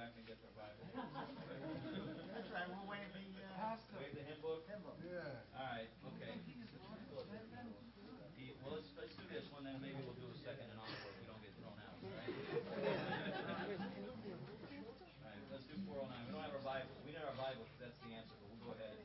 back and get their Bible. That's right. We'll wave the wave the hymn book. Yeah. All right. Okay. Well, let's do this one, then maybe we'll do a second and encore. We don't get thrown out. All right. All right. Let's do 409. We don't have our Bible. We need our Bible because that's the answer. But we'll go ahead.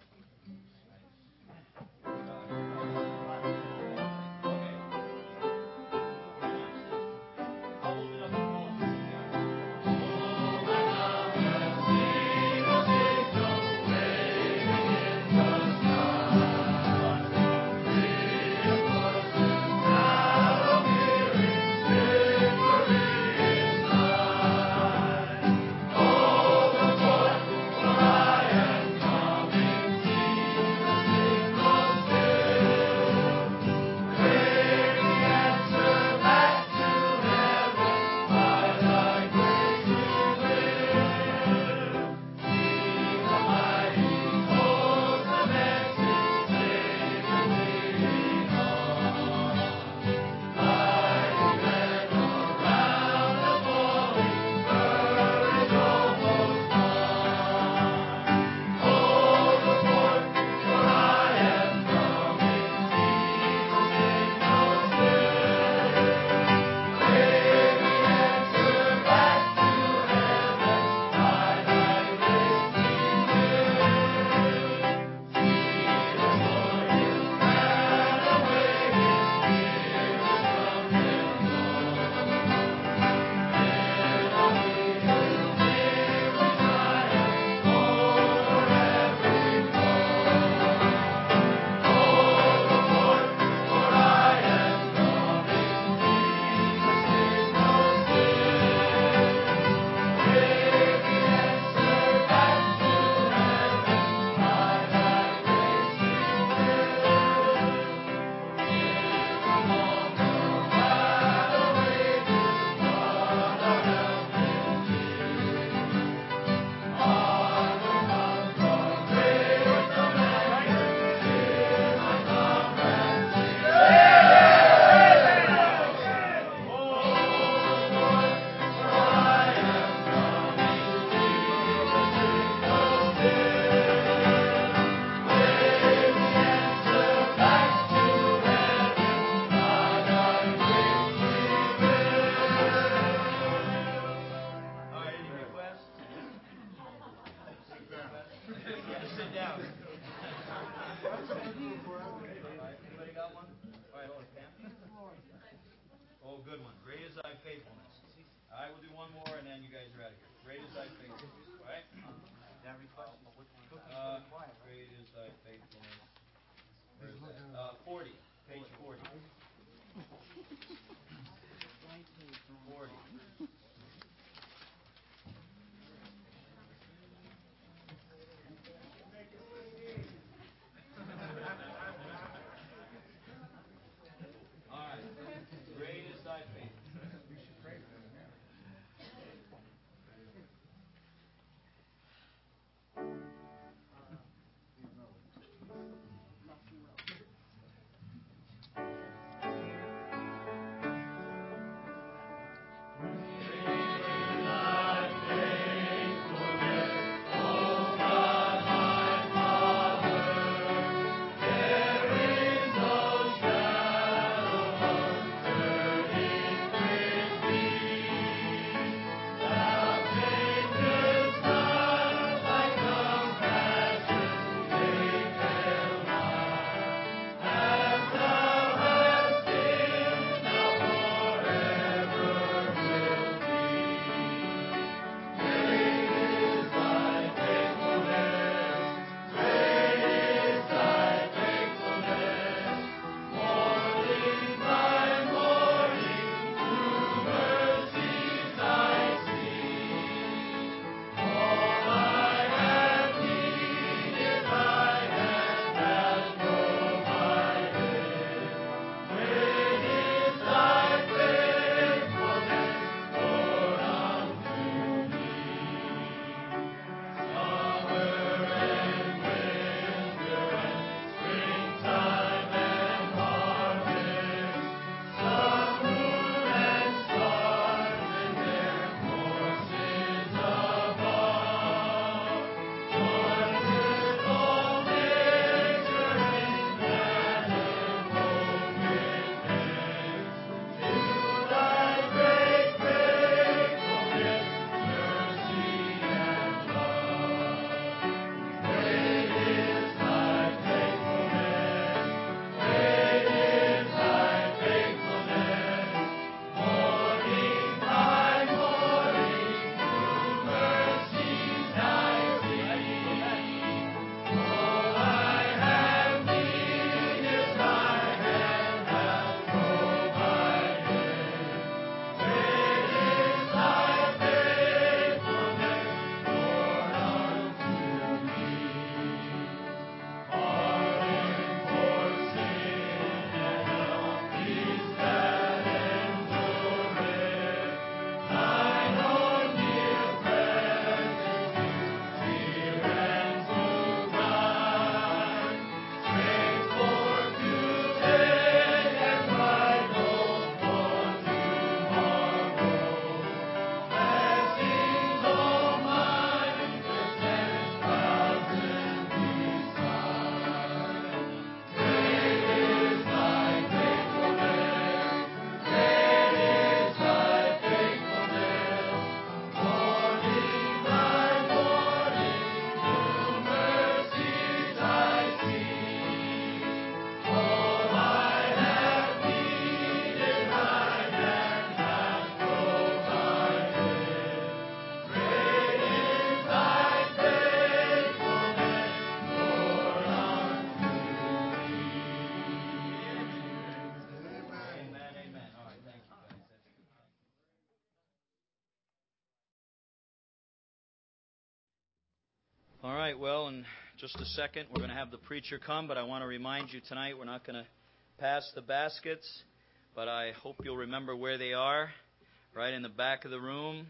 All right, well, in just a second, we're going to have the preacher come, but I want to remind you tonight we're not going to pass the baskets, but I hope you'll remember where they are, right in the back of the room.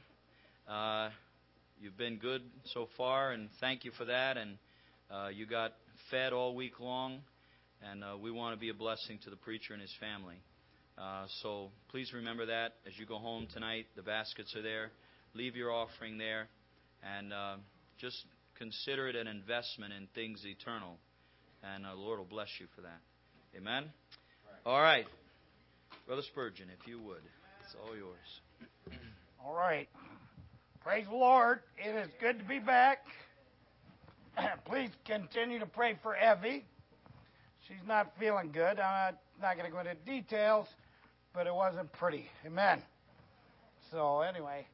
You've been good so far, and thank you for that, and you got fed all week long, and we want to be a blessing to the preacher and his family. So please remember that as you go home tonight. The baskets are there. Leave your offering there, and just consider it an investment in things eternal, and the Lord will bless you for that. Amen? All right. Brother Spurgeon, if you would. It's all yours. All right. Praise the Lord. It is good to be back. Please continue to pray for Evie. She's not feeling good. I'm not going to go into details, but it wasn't pretty. Amen. So anyway,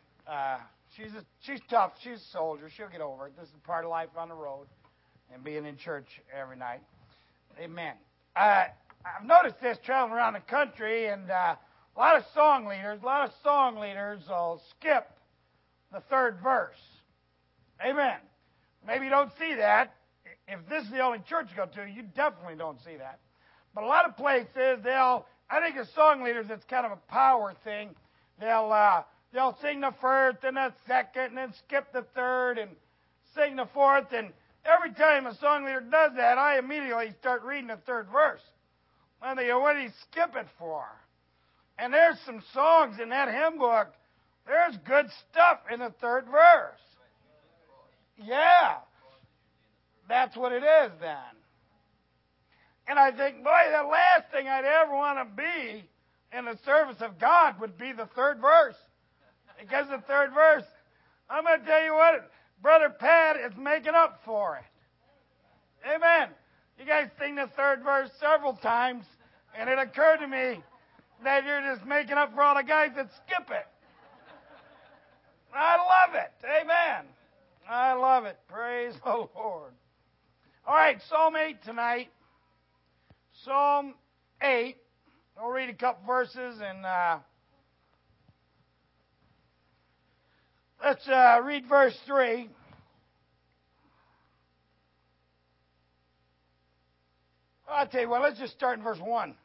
she's tough. She's a soldier. She'll get over it. This is part of life on the road and being in church every night. Amen. I've noticed this traveling around the country, and a lot of song leaders will skip the third verse. Amen. Maybe you don't see that. If this is the only church you go to, you definitely don't see that. But a lot of places, I think as song leaders, it's kind of a power thing. They'll sing the first and the second and then skip the third and sing the fourth. And every time a song leader does that, I immediately start reading the third verse. And they go, what did he skip it for? And there's some songs in that hymn book. There's good stuff in the third verse. Yeah. That's what it is then. And I think, boy, the last thing I'd ever want to be in the service of God would be the third verse. Because the third verse, I'm going to tell you what, Brother Pat is making up for it. Amen. You guys sing the third verse several times, and it occurred to me that you're just making up for all the guys that skip it. I love it. Amen. I love it. Praise the Lord. All right, Psalm 8 tonight. Psalm 8. I'll read a couple verses, and let's read verse 3. I'll tell you what, let's just start in verse 1.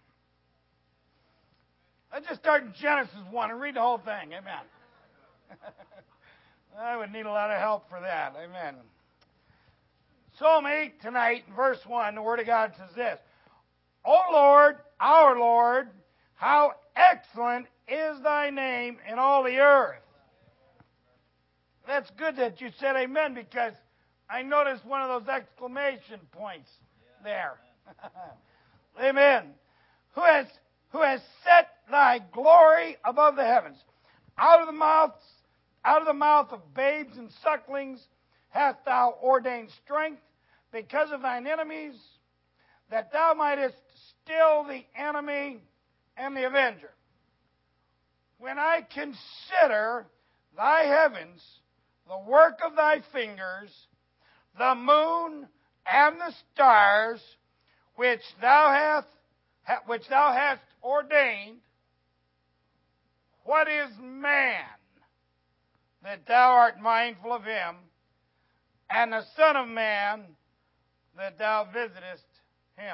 Let's just start in Genesis 1 and read the whole thing. Amen. I would need a lot of help for that. Amen. Psalm 8 tonight, verse 1, the Word of God says this. O Lord, our Lord, how excellent is thy name in all the earth. That's good that you said amen, because I noticed one of those exclamation points there. Amen. Who has set thy glory above the heavens? Out of the mouth of babes and sucklings hast thou ordained strength because of thine enemies, that thou mightest still the enemy and the avenger. When I consider thy heavens, the work of thy fingers, the moon and the stars, which thou hast ordained, what is man that thou art mindful of him, and the Son of Man that thou visitest him?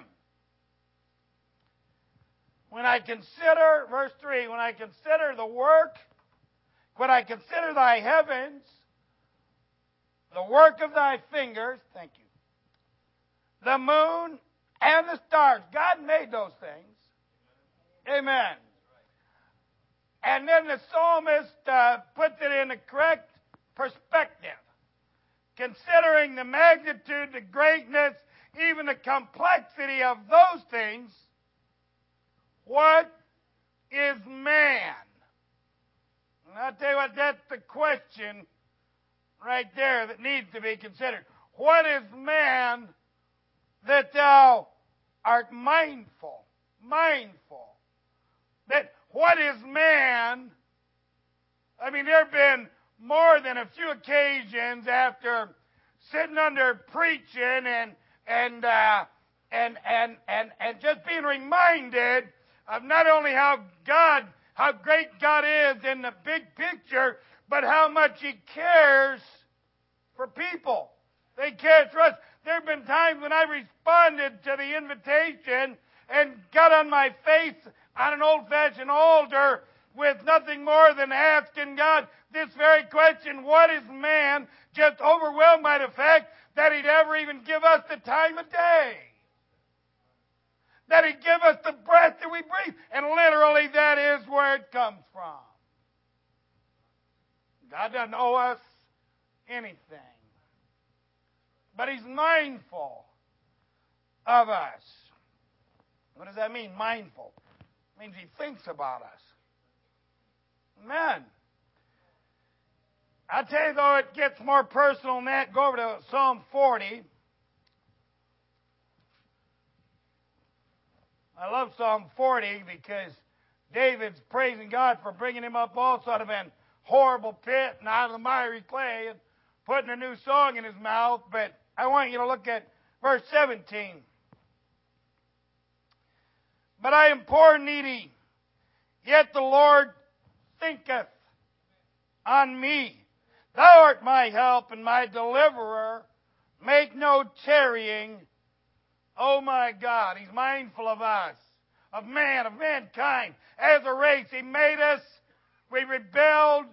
When I consider, verse 3, when I consider the work, when I consider thy heavens, the work of thy fingers, thank you, the moon and the stars. God made those things. Amen. And then the psalmist puts it in the correct perspective, considering the magnitude, the greatness, even the complexity of those things. What is man? And I'll tell you what, that's the question right there that needs to be considered. What is man that thou art mindful? That what is man? I mean, there have been more than a few occasions after sitting under preaching and just being reminded of not only how great God is in the big picture, but how much He cares for people. They care for us. There have been times when I responded to the invitation and got on my face on an old-fashioned altar with nothing more than asking God this very question: what is man? Just overwhelmed by the fact that He'd ever even give us the time of day. That He'd give us the breath that we breathe. And literally that is where it comes from. God doesn't owe us anything. But He's mindful of us. What does that mean, mindful? It means He thinks about us. Amen. I'll tell you, though, it gets more personal than that. Go over to Psalm 40. I love Psalm 40 because David's praising God for bringing him up also out of an horrible pit and out of the miry clay and putting a new song in his mouth. But I want you to look at verse 17. But I am poor and needy, yet the Lord thinketh on me. Thou art my help and my deliverer. Make no tarrying. Oh my God, He's mindful of us, of man, of mankind. As a race, He made us. We rebelled.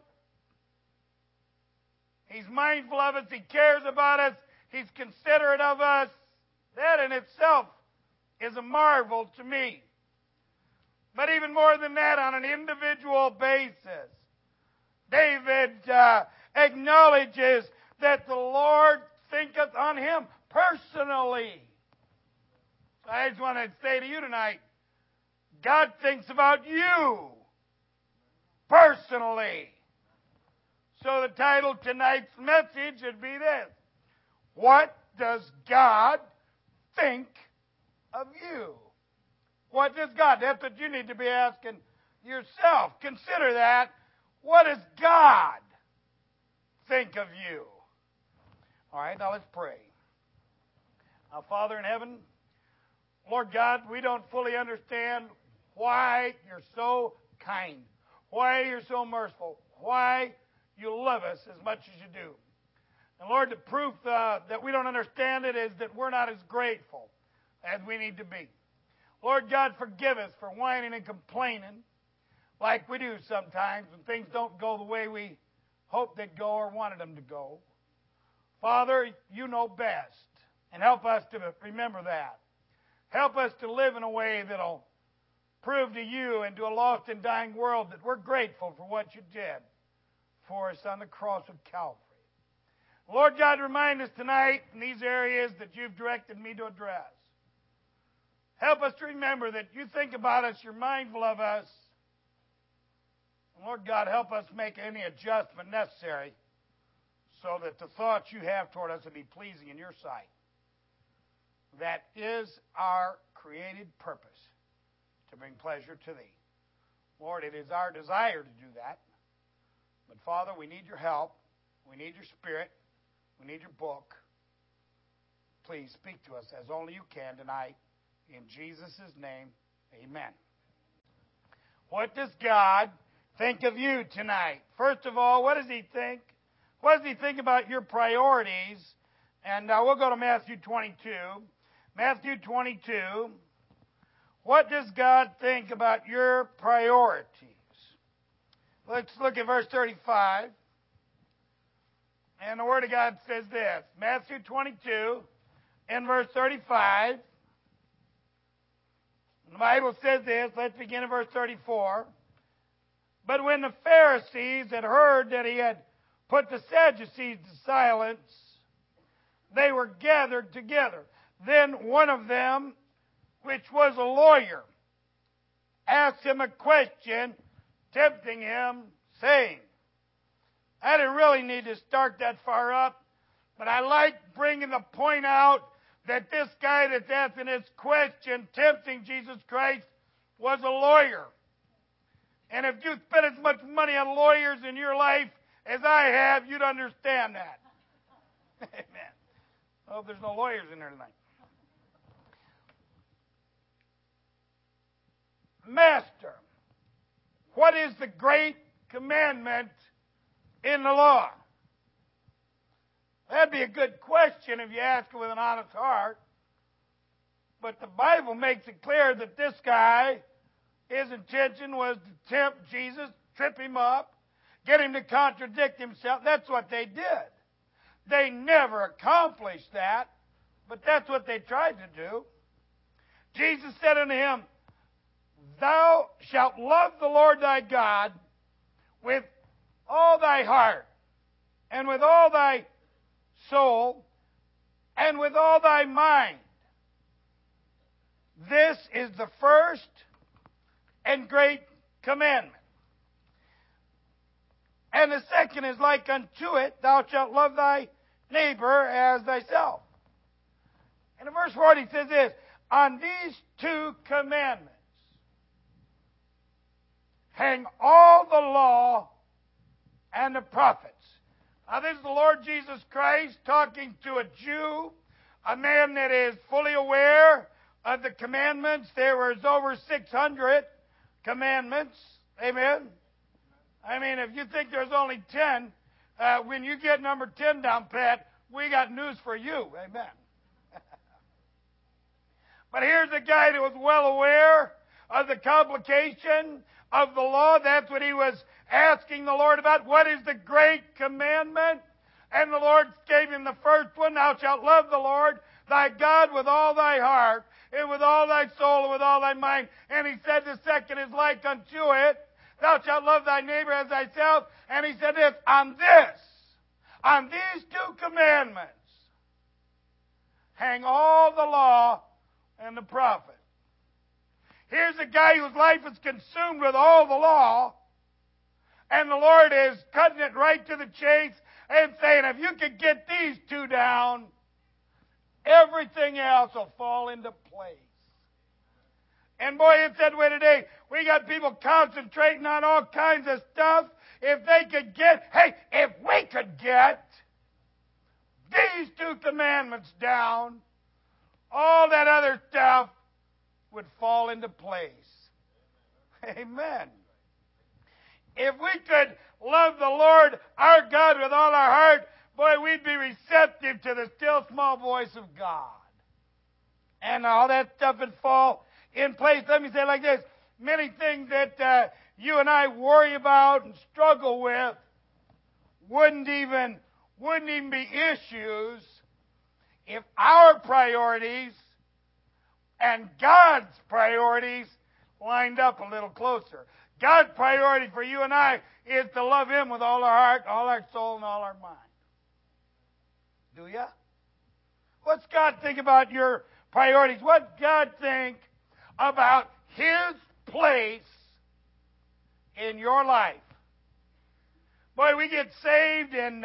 He's mindful of us. He cares about us. He's considerate of us. That in itself is a marvel to me. But even more than that, on an individual basis, David acknowledges that the Lord thinketh on him personally. So I just want to say to you tonight, God thinks about you personally. So the title of tonight's message would be this: what does God think of you? What does God? That's what you need to be asking yourself. Consider that. What does God think of you? All right, now let's pray. Our Father in heaven, Lord God, we don't fully understand why You're so kind, why You're so merciful, why You love us as much as You do. And Lord, the proof that we don't understand it is that we're not as grateful as we need to be. Lord God, forgive us for whining and complaining like we do sometimes when things don't go the way we hoped they'd go or wanted them to go. Father, You know best, and help us to remember that. Help us to live in a way that'll prove to You and to a lost and dying world that we're grateful for what You did for us on the cross of Calvary. Lord God, remind us tonight in these areas that You've directed me to address. Help us to remember that You think about us, You're mindful of us. And Lord God, help us make any adjustment necessary so that the thoughts You have toward us will be pleasing in Your sight. That is our created purpose, to bring pleasure to Thee. Lord, it is our desire to do that. But Father, we need Your help. We need Your Spirit. We need Your book. Please speak to us as only You can tonight. In Jesus' name, amen. What does God think of you tonight? First of all, what does He think? What does He think about your priorities? And we'll go to Matthew 22. Matthew 22. What does God think about your priorities? Let's look at verse 35. And the Word of God says this. Matthew 22 and verse 35. The Bible says this. Let's begin at verse 34. But when the Pharisees had heard that He had put the Sadducees to silence, they were gathered together. Then one of them, which was a lawyer, asked Him a question, tempting Him, saying, I didn't really need to start that far up, but I like bringing the point out that this guy that's asking this question, tempting Jesus Christ, was a lawyer. And if you spent as much money on lawyers in your life as I have, you'd understand that. Amen. I hope there's no lawyers in there tonight. Master, what is the great commandment in the law? That'd be a good question if you ask it with an honest heart. But the Bible makes it clear that this guy, his intention was to tempt Jesus, trip him up, get him to contradict himself. That's what they did. They never accomplished that, but that's what they tried to do. Jesus said unto him, Thou shalt love the Lord thy God with all thy heart, and with all thy soul, and with all thy mind. This is the first and great commandment. And the second is like unto it, thou shalt love thy neighbor as thyself. And in verse 40 it says this, on these two commandments hang all the law and the prophets. Now this is the Lord Jesus Christ talking to a Jew, a man that is fully aware of the commandments. There was over 600 commandments. Amen. I mean, if you think there's only 10, when you get number 10 down pat, we got news for you. Amen. But here's a guy that was well aware of the complication of the law. That's what he was asking the Lord about. What is the great commandment? And the Lord gave him the first one. Thou shalt love the Lord thy God with all thy heart, and with all thy soul, and with all thy mind. And he said the second is like unto it. Thou shalt love thy neighbor as thyself. And he said this, on these two commandments, hang all the law and the prophet. Here's a guy whose life is consumed with all the law, and the Lord is cutting it right to the chase and saying, if you could get these two down, everything else will fall into place. And boy, it's that way today. We got people concentrating on all kinds of stuff. If we could get these two commandments down, all that other stuff would fall into place. Amen. If we could love the Lord our God with all our heart, boy, we'd be receptive to the still small voice of God. And all that stuff would fall in place. Let me say it like this. Many things that you and I worry about and struggle with wouldn't even be issues if our priorities and God's priorities lined up a little closer. God's priority for you and I is to love Him with all our heart, all our soul, and all our mind. Do ya? What's God think about your priorities? What's God think about His place in your life? Boy, we get saved and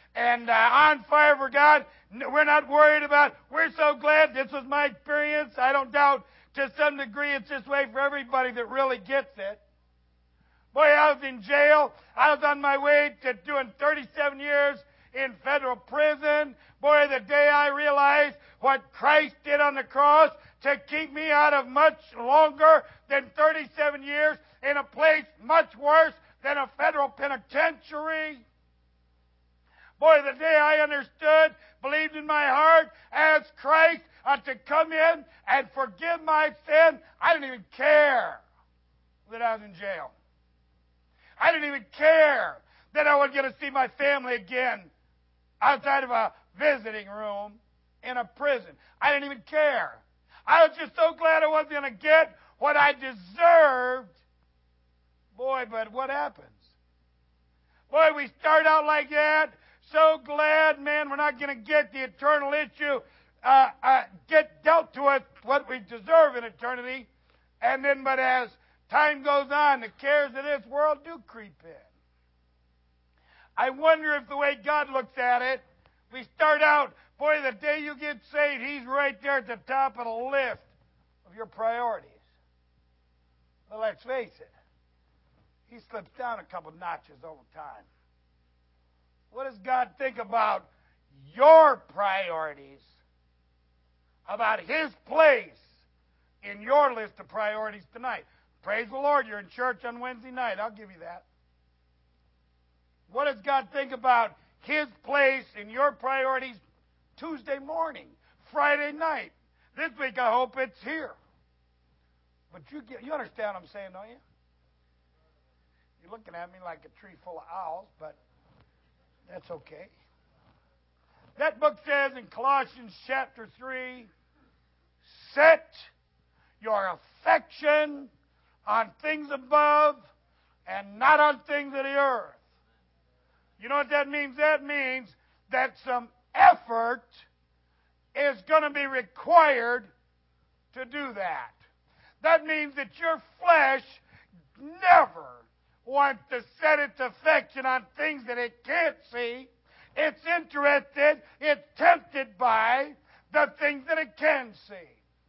on fire for God. We're not worried about. We're so glad. This was my experience. I don't doubt to some degree it's this way for everybody that really gets it. Boy, I was in jail. I was on my way to doing 37 years in federal prison. Boy, the day I realized what Christ did on the cross to keep me out of much longer than 37 years in a place much worse than a federal penitentiary. Boy, the day I understood, believed in my heart, asked Christ to come in and forgive my sin, I didn't even care that I was in jail. I didn't even care that I wasn't going to see my family again outside of a visiting room in a prison. I didn't even care. I was just so glad I wasn't going to get what I deserved. Boy, but what happens? Boy, we start out like that, so glad, man, we're not going to get the eternal issue, get dealt to us what we deserve in eternity. And then, but as time goes on, the cares of this world do creep in. I wonder if the way God looks at it, we start out, boy, the day you get saved, He's right there at the top of the list of your priorities. But let's face it, He slips down a couple notches over time. What does God think about your priorities? About His place in your list of priorities tonight? Praise the Lord, you're in church on Wednesday night. I'll give you that. What does God think about His place in your priorities Tuesday morning, Friday night. This week, I hope it's here. But you understand what I'm saying, don't you? You're looking at me like a tree full of owls, but that's okay. That book says in Colossians chapter 3, set your affection on things above and not on things of the earth. You know what that means? That means that some effort is going to be required to do that. That means that your flesh never wants to set its affection on things that it can't see. It's interested, it's tempted by the things that it can see.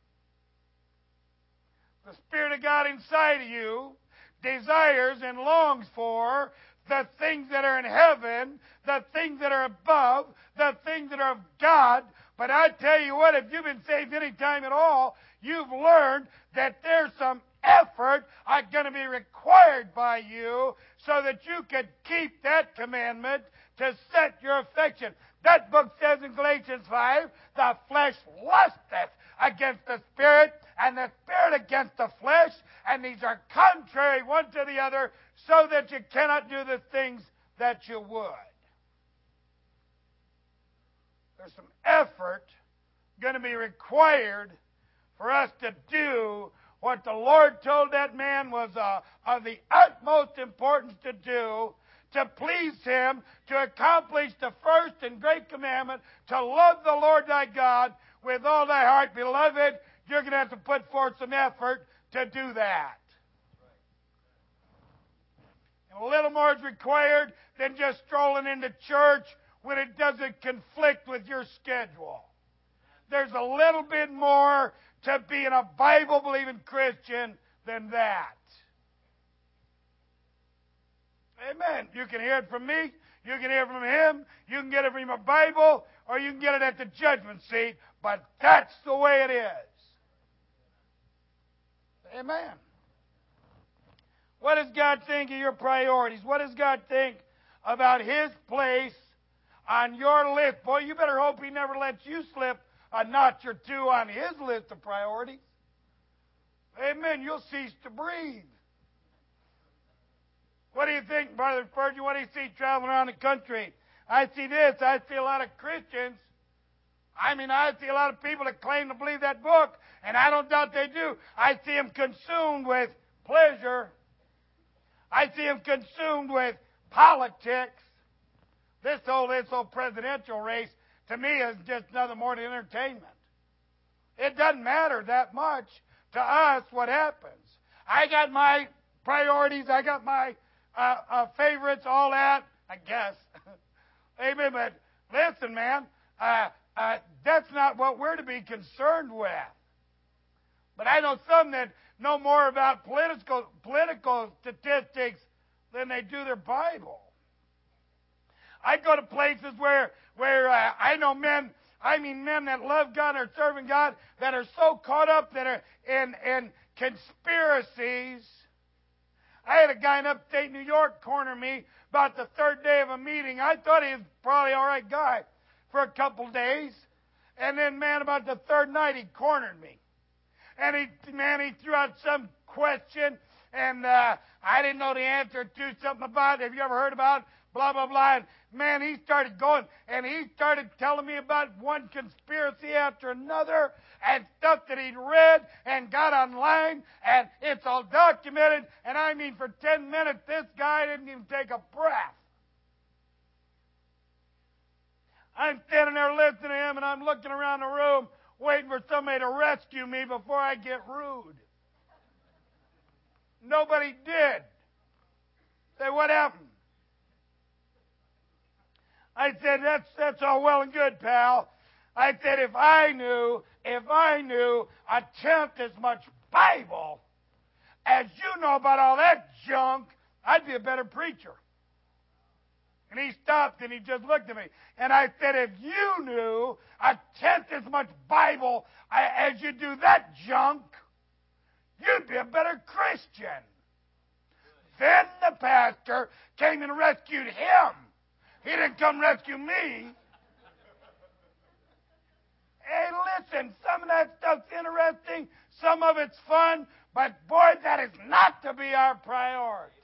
The Spirit of God inside of you desires and longs for the things that are in heaven, the things that are above, the things that are of God. But I tell you what, if you've been saved any time at all, you've learned that there's some effort going to be required by you so that you can keep that commandment to set your affection. That book says in Galatians 5, the flesh lusteth against the Spirit, and the Spirit against the flesh, and these are contrary one to the other, so that you cannot do the things that you would. There's some effort going to be required for us to do what the Lord told that man was of the utmost importance to do, to please Him, to accomplish the first and great commandment, to love the Lord thy God with all thy heart. Beloved, you're going to have to put forth some effort to do that. And a little more is required than just strolling into church when it doesn't conflict with your schedule. There's a little bit more to being a Bible-believing Christian than that. Amen. You can hear it from me. You can hear it from him. You can get it from your Bible, or you can get it at the judgment seat. But that's the way it is. Amen. What does God think of your priorities? What does God think about His place on your list? Boy, you better hope He never lets you slip a notch or two on His list of priorities. Amen. You'll cease to breathe. What do you think, Brother Spurgeon? What do you see traveling around the country? I see this. I see a lot of Christians. I see a lot of people that claim to believe that book, and I don't doubt they do. I see them consumed with pleasure. I see them consumed with politics. This whole presidential race, to me, is just nothing more than entertainment. It doesn't matter that much to us what happens. I got my priorities. I got my favorites, all that, I guess. Amen. But listen, man, that's not what we're to be concerned with. But I know some that know more about political statistics than they do their Bible. I go to places where I know men that love God and are serving God, that are so caught up that are in conspiracies. I had a guy in upstate New York corner me about the third day of a meeting. I thought he was probably an all right guy for a couple days. And then, man, about the third night, he cornered me. And he threw out some question, and I didn't know the answer to something about it. Have you ever heard about blah, blah, blah? And, man, he started going, and he started telling me about one conspiracy after another and stuff that he'd read and got online, and it's all documented. And for 10 minutes, this guy didn't even take a breath. I'm standing there listening to him, and I'm looking around the room waiting for somebody to rescue me before I get rude. Nobody did. Say, what happened? I said, that's all well and good, pal. I said, if I knew a tenth as much Bible as you know about all that junk, I'd be a better preacher. And he stopped and he just looked at me. And I said, if you knew a tenth as much Bible as you do that junk, you'd be a better Christian. Then the pastor came and rescued him He didn't come rescue me. Hey, listen, some of that stuff's interesting. Some of it's fun. But, boy, that is not to be our priority.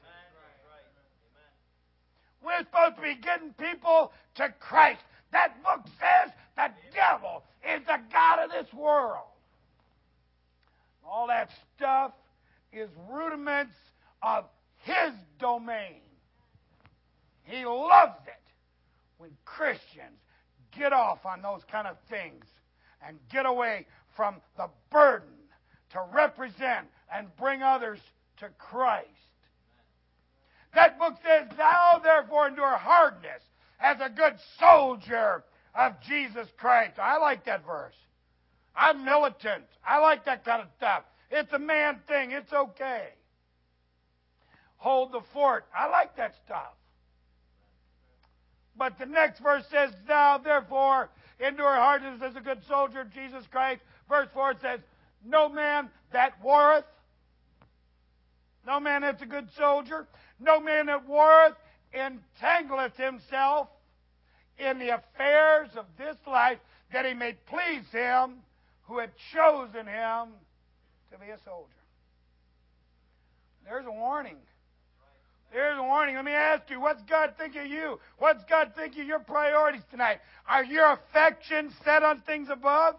We're supposed to be getting people to Christ. That book says the devil is the god of this world. All that stuff is rudiments of his domain. He loves it when Christians get off on those kind of things and get away from the burden to represent and bring others to Christ. That book says, "Thou therefore endure hardness as a good soldier of Jesus Christ." I like that verse. I'm militant. I like that kind of stuff. It's a man thing. It's okay. Hold the fort. I like that stuff. But the next verse says, "Thou therefore endure hardness as a good soldier of Jesus Christ." Verse 4 says, "No man that warreth," no man that's a good soldier, "no man that warreth entangleth himself in the affairs of this life, that he may please him who had chosen him to be a soldier." There's a warning. There's a warning. Let me ask you, what's God think of you? What's God think of your priorities tonight? Are your affections set on things above?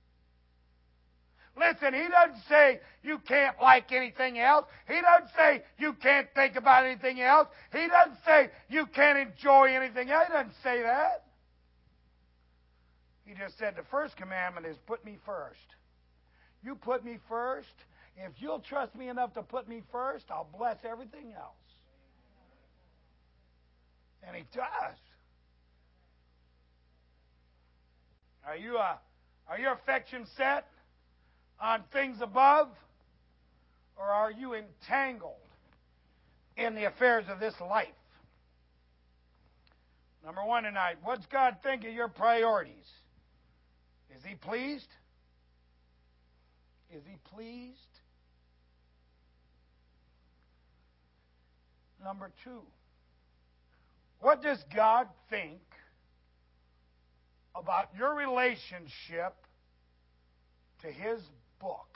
Listen, he doesn't say you can't like anything else. He doesn't say you can't think about anything else. He doesn't say you can't enjoy anything else. He doesn't say that. He just said the first commandment is put me first. You put me first. If you'll trust me enough to put me first, I'll bless everything else. And he does. Are your affections set on things above, or are you entangled in the affairs of this life? Number one tonight, what's God think of your priorities? Is he pleased? Is he pleased? Number two, what does God think about your relationship to his book?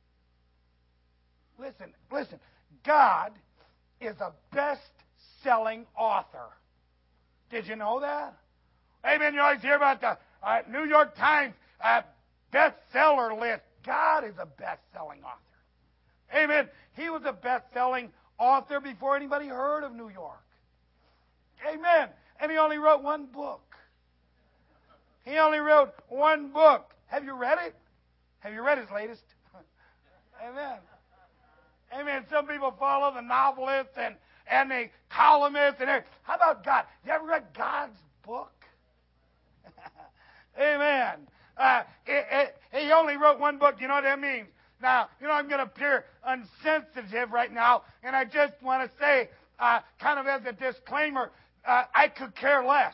Listen. God is a best-selling author. Did you know that? Amen. You always hear about the New York Times bestseller list. God is a best-selling author. Amen. He was a best-selling author before anybody heard of New York. Amen. And he only wrote one book. He only wrote one book. Have you read it? Have you read his latest? Amen. Amen. Some people follow the novelists and the columnists. How about God? You ever read God's book? Amen. He only wrote one book. You know what that means? Now, I'm going to appear unsensitive right now, and I just want to say, kind of as a disclaimer, I could care less.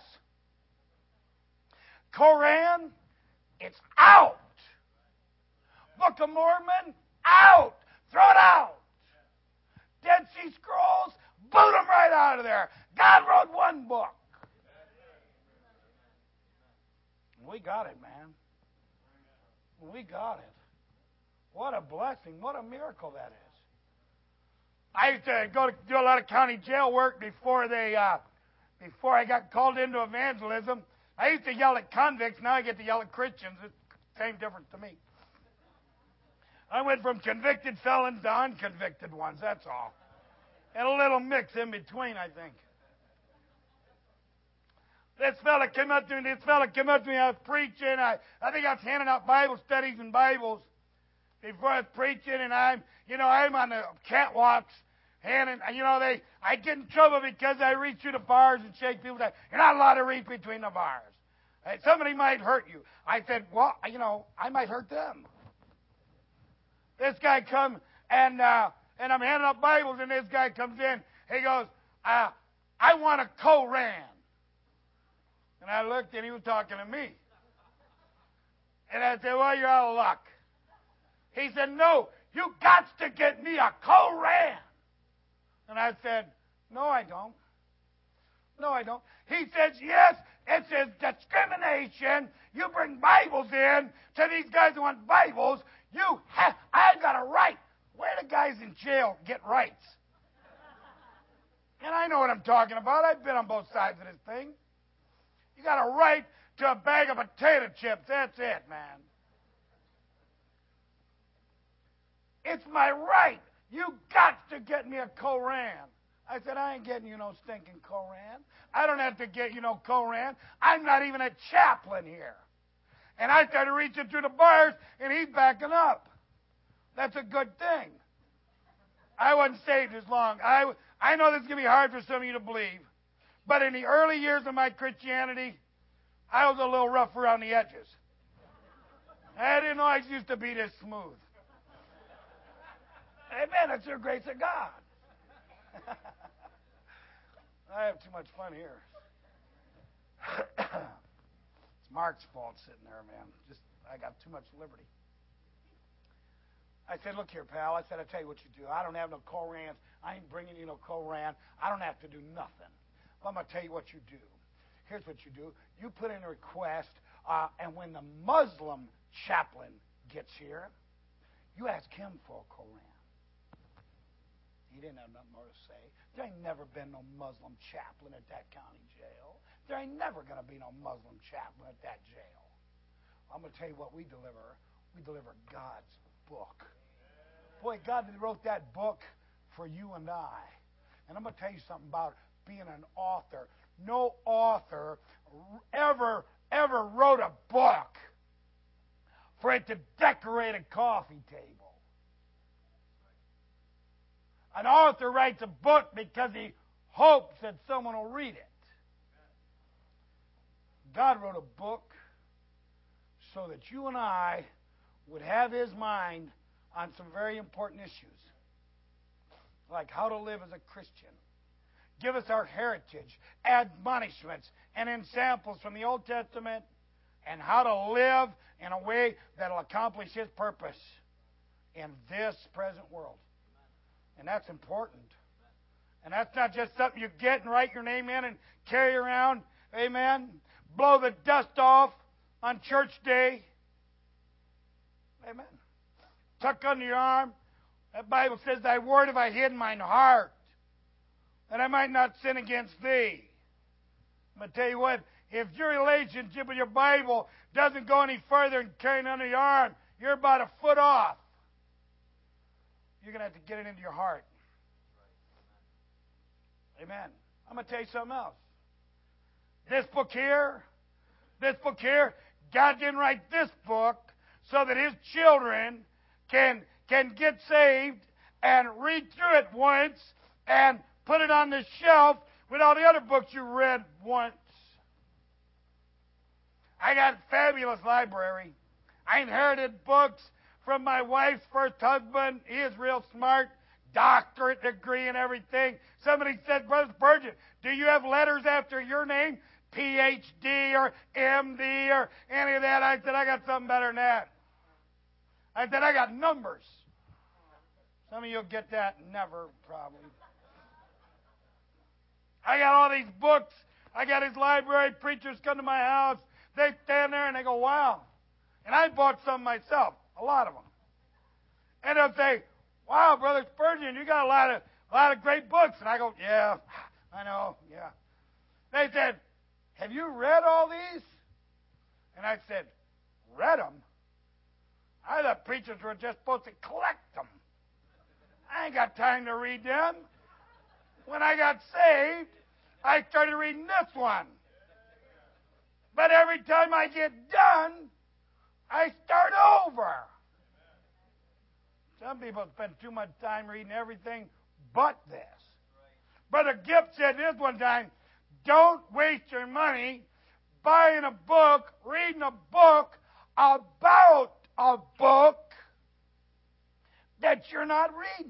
Koran, it's out. Book of Mormon, out. Throw it out. Dead Sea Scrolls, boot them right out of there. God wrote one book. We got it, man. We got it. What a blessing. What a miracle that is. I used to go to do a lot of county jail work before I got called into evangelism. I used to yell at convicts. Now I get to yell at Christians. It's the same difference to me. I went from convicted felons to unconvicted ones, that's all. And a little mix in between, I think. This fella came up to me. I was preaching. I think I was handing out Bible studies and Bibles before I was preaching, and I'm on the catwalks, I get in trouble because I reach through the bars and shake people's hands. You're not allowed to reach between the bars. Somebody might hurt you. I said, well, I might hurt them. This guy comes, and I'm handing out Bibles, and this guy comes in. He goes, I want a Koran. And I looked, and he was talking to me. And I said, well, you're out of luck. He said, no, you got to get me a Koran. And I said, no, I don't. No, I don't. He says, yes, it says discrimination. You bring Bibles in to these guys who want Bibles. I got a right. Where do guys in jail get rights? And I know what I'm talking about. I've been on both sides of this thing. You got a right to a bag of potato chips. That's it, man. It's my right. You got to get me a Koran. I said, I ain't getting you no stinking Koran. I don't have to get you no Koran. I'm not even a chaplain here. And I started reaching through the bars, and he's backing up. That's a good thing. I wasn't saved as long. I know this is going to be hard for some of you to believe. But in the early years of my Christianity, I was a little rough around the edges. I didn't know I used to be this smooth. Amen. It's the grace of God. I have too much fun here. It's Mark's fault sitting there, man. I got too much liberty. I said, look here, pal. I said, I'll tell you what you do. I don't have no Korans. I ain't bringing you no Koran. I don't have to do nothing. But I'm going to tell you what you do. Here's what you do. You put in a request, and when the Muslim chaplain gets here, you ask him for a Koran. He didn't have nothing more to say. There ain't never been no Muslim chaplain at that county jail. There ain't never going to be no Muslim chaplain at that jail. I'm going to tell you what we deliver. We deliver God's book. Boy, God wrote that book for you and I. And I'm going to tell you something about being an author. No author ever wrote a book for it to decorate a coffee table. An author writes a book because he hopes that someone will read it. God wrote a book so that you and I would have His mind on some very important issues, like how to live as a Christian. Give us our heritage, admonishments, and examples from the Old Testament, and how to live in a way that will accomplish His purpose in this present world. And that's important. And that's not just something you get and write your name in and carry around, amen, blow the dust off on church day. Amen. Tuck under your arm. That Bible says, thy word have I hid in mine heart, that I might not sin against thee. I'm going to tell you what, if your relationship with your Bible doesn't go any further than carrying under your arm, you're about a foot off. You're going to have to get it into your heart. Amen. I'm going to tell you something else. This book here, God didn't write this book so that His children can get saved and read through it once and put it on the shelf with all the other books you read once. I got a fabulous library. I inherited books from my wife's first husband. He is real smart, doctorate degree and everything. Somebody said, Brother Spurgeon, do you have letters after your name? PhD or MD or any of that? I said, I got something better than that. I said, I got numbers. Some of you will get that. Never, probably. I got all these books. I got His library. Preachers come to my house. They stand there and they go, wow. And I bought some myself, a lot of them. And they'll say, wow, Brother Spurgeon, you got a lot of great books. And I go, yeah, I know, yeah. They said, have you read all these? And I said, read them? I thought preachers were just supposed to collect them. I ain't got time to read them. When I got saved, I started reading this one. But every time I get done, I start over. Some people spend too much time reading everything but this. Brother Gipp said this one time, don't waste your money buying a book, reading a book about a book that you're not reading.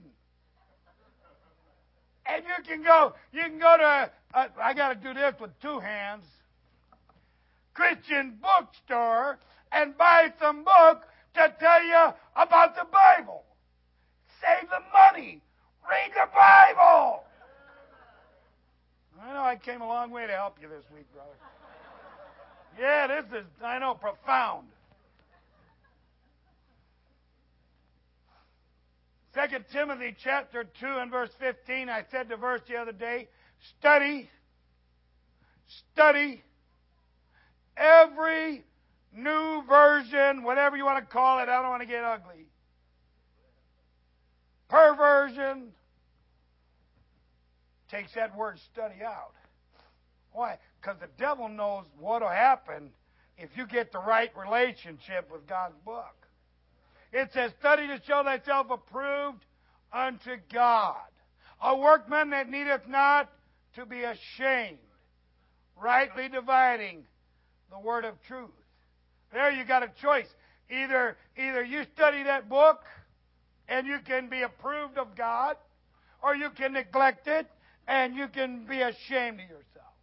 And you can go to, I got to do this with two hands, Christian bookstore and buy some book to tell you about the Bible. Save the money. Read the Bible. I know I came a long way to help you this week, brother. Yeah, this is, I know, profound. 2 Timothy chapter 2 and verse 15, I said the verse the other day, study every new version, whatever you want to call it, I don't want to get ugly. Perversion takes that word study out. Why? Because the devil knows what will happen if you get the right relationship with God's book. It says, study to show thyself approved unto God, a workman that needeth not to be ashamed, rightly dividing the word of truth. There you got a choice. Either you study that book and you can be approved of God, or you can neglect it and you can be ashamed of yourself.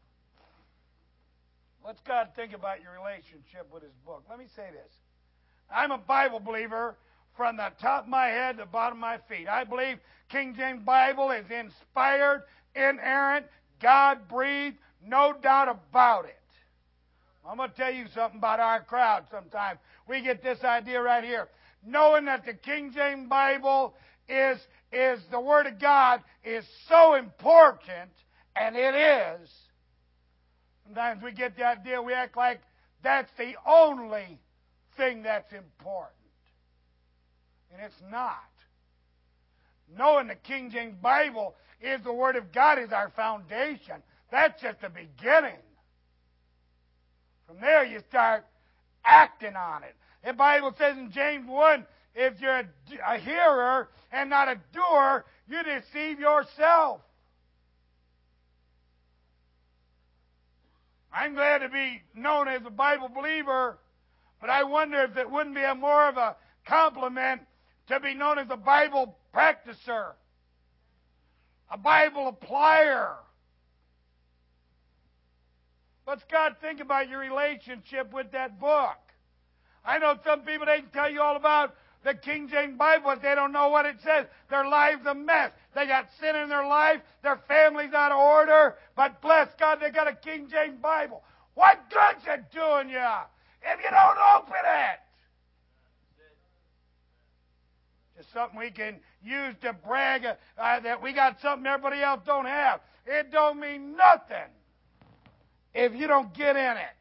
What's God think about your relationship with His book? Let me say this. I'm a Bible believer from the top of my head to the bottom of my feet. I believe King James Bible is inspired, inerrant, God-breathed, no doubt about it. I'm going to tell you something about our crowd sometimes. We get this idea right here. Knowing that the King James Bible is the Word of God is so important, and it is. Sometimes we get the idea, we act like that's the only thing that's important. And it's not. Knowing the King James Bible is the Word of God is our foundation. That's just the beginning. From there you start acting on it. The Bible says in James 1, if you're a hearer and not a doer, you deceive yourself. I'm glad to be known as a Bible believer, but I wonder if it wouldn't be more of a compliment to be known as a Bible practicer, a Bible applier. What's God think about your relationship with that book? I know some people, they can tell you all about the King James Bible, but they don't know what it says. Their life's a mess. They got sin in their life. Their family's out of order. But bless God, they got a King James Bible. What good's it doing you if you don't open it? Just something we can use to brag that we got something everybody else don't have. It don't mean nothing if you don't get in it.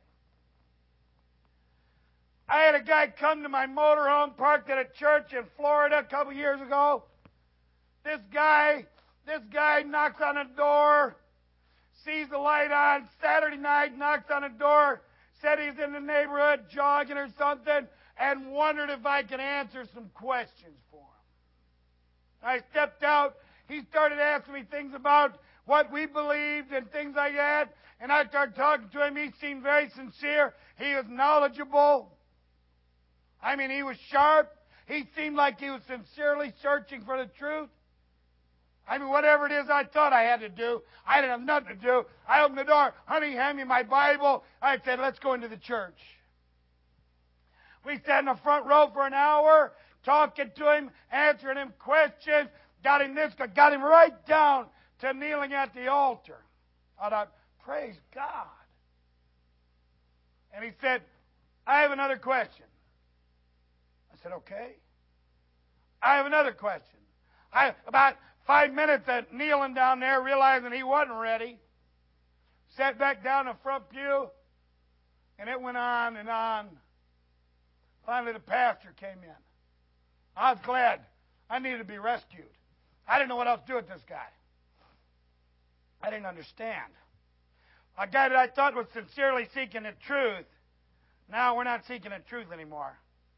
I had a guy come to my motorhome parked at a church in Florida a couple years ago. This guy knocks on a door, sees the light on, Saturday night, knocks on a door, said he's in the neighborhood jogging or something, and wondered if I could answer some questions for him. I stepped out. He started asking me things about what we believed and things like that, and I started talking to him. He seemed very sincere. He was knowledgeable. I mean, he was sharp. He seemed like he was sincerely searching for the truth. I mean, whatever it is I thought I had to do, I didn't have nothing to do. I opened the door. Honey, hand me my Bible. I said, let's go into the church. We sat in the front row for an hour, talking to him, answering him questions, got him right down to kneeling at the altar. I thought, praise God. And he said, I have another question. I said, okay. I have another question. About 5 minutes of kneeling down there, realizing he wasn't ready, sat back down in the front pew, and it went on and on. Finally, the pastor came in. I was glad. I needed to be rescued. I didn't know what else to do with this guy. I didn't understand. A guy that I thought was sincerely seeking the truth, now we're not seeking the truth anymore.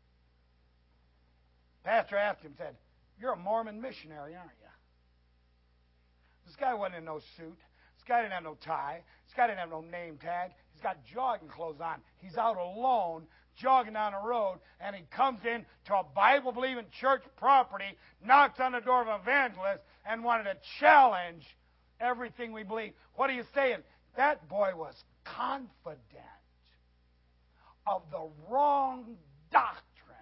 Pastor asked him, said, you're a Mormon missionary, aren't you? This guy wasn't in no suit. This guy didn't have no tie. This guy didn't have no name tag. He's got jogging clothes on. He's out alone, jogging down the road, and he comes in to a Bible-believing church property, knocks on the door of an evangelist, and wanted to challenge everything we believe. What are you saying? That boy was confident of the wrong doctrine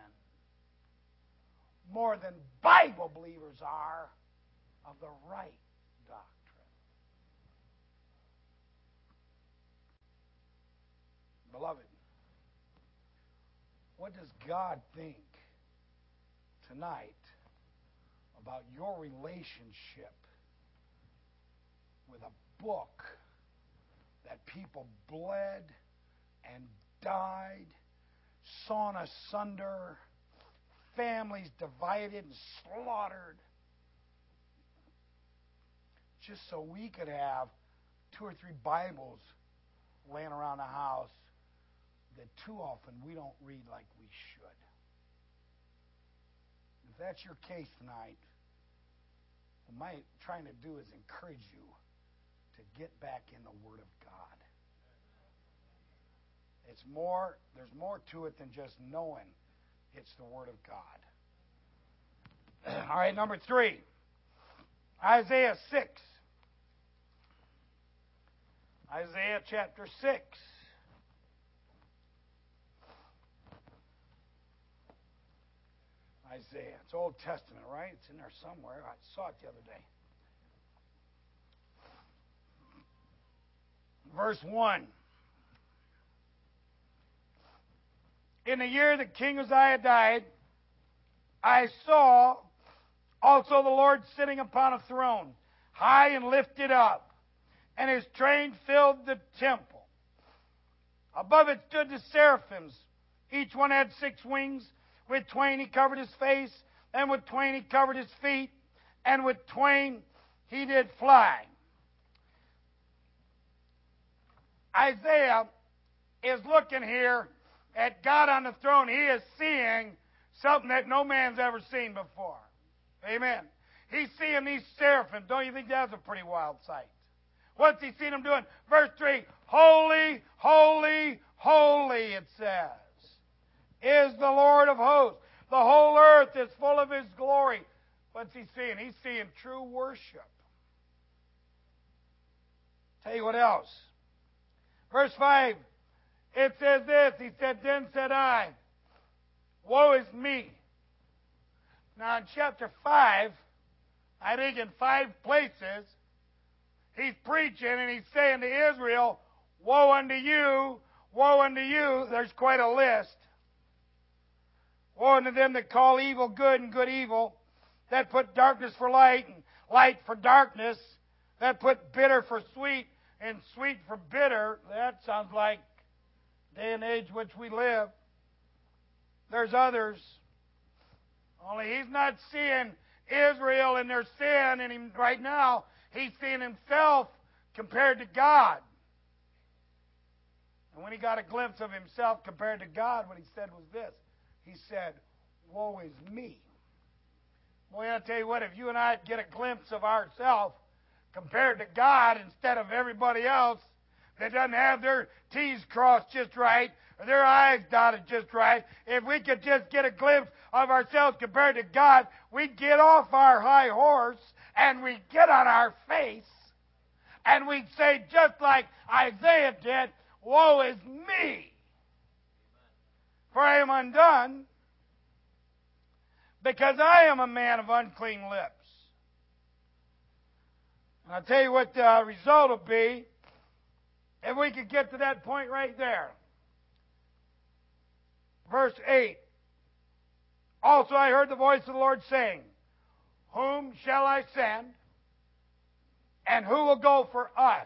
more than Bible believers are of the right doctrine. Beloved, what does God think tonight about your relationship with a book that people bled and died, sawn asunder, families divided and slaughtered, just so we could have 2 or 3 Bibles laying around the house that too often we don't read like we should? If that's your case tonight, what my trying to do is encourage you to get back in the Word of God. There's more to it than just knowing it's the Word of God. All right, number 3. Isaiah 6. Isaiah chapter 6. Isaiah. It's Old Testament, right? It's in there somewhere. I saw it the other day. Verse 1. In the year that King Uzziah died, I saw also the Lord sitting upon a throne, high and lifted up, and His train filled the temple. Above it stood the seraphims. Each one had 6 wings. With twain He covered His face, and with twain He covered His feet, and with twain He did fly. Isaiah is looking here at God on the throne. He is seeing something that no man's ever seen before. Amen. He's seeing these seraphim. Don't you think that's a pretty wild sight? What's He seen them doing? Verse 3, holy, holy, holy, it says, is the Lord of hosts. The whole earth is full of His glory. What's He seeing? He's seeing true worship. Tell you what else. Verse 5, it says this. He said, then said I, woe is me. Now in chapter 5, I think in 5 places, He's preaching and He's saying to Israel, woe unto you, woe unto you. There's quite a list. Woe unto them that call evil good and good evil, that put darkness for light and light for darkness, that put bitter for sweet and sweet for bitter. That sounds like day and age which we live. There's others. Only He's not seeing Israel in their sin, and right now He's seeing Himself compared to God. And when He got a glimpse of Himself compared to God, what He said was this. He said, woe is me. Boy, I'll tell you what, if you and I get a glimpse of ourselves compared to God instead of everybody else that doesn't have their T's crossed just right, or their I's dotted just right, if we could just get a glimpse of ourselves compared to God, we'd get off our high horse and we'd get on our face and we'd say, just like Isaiah did, woe is me. For I am undone, because I am a man of unclean lips. And I'll tell you what the result will be if we could get to that point right there. Verse 8. Also I heard the voice of the Lord saying, whom shall I send, and who will go for us?